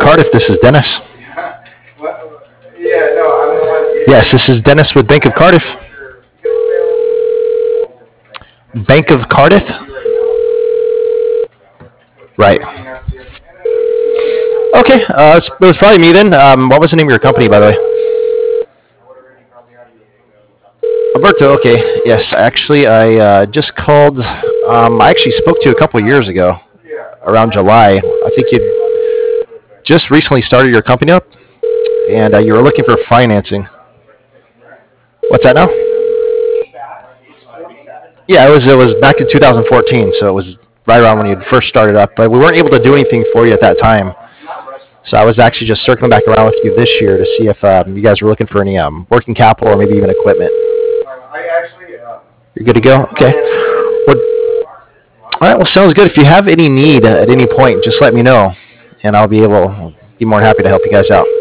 Cardiff. This is Dennis. Yes, this is Dennis with Bank of Cardiff. Bank of Cardiff? Right. Okay, it was probably me then. What was the name of your company, by the way? Alberto, okay. Yes, actually, I just called. I actually spoke to you a couple of years ago, around July. I think you just recently started your company up, and you were looking for financing. What's that now? Yeah, it was back in 2014, so it was right around when you first started up. But we weren't able to do anything for you at that time. So I was actually just circling back around with you this year to see if you guys were looking for any working capital or maybe even equipment. You're good to go? Okay. Well, all right, well, sounds good. If you have any need at any point, just let me know, and I'll be more than happy to help you guys out.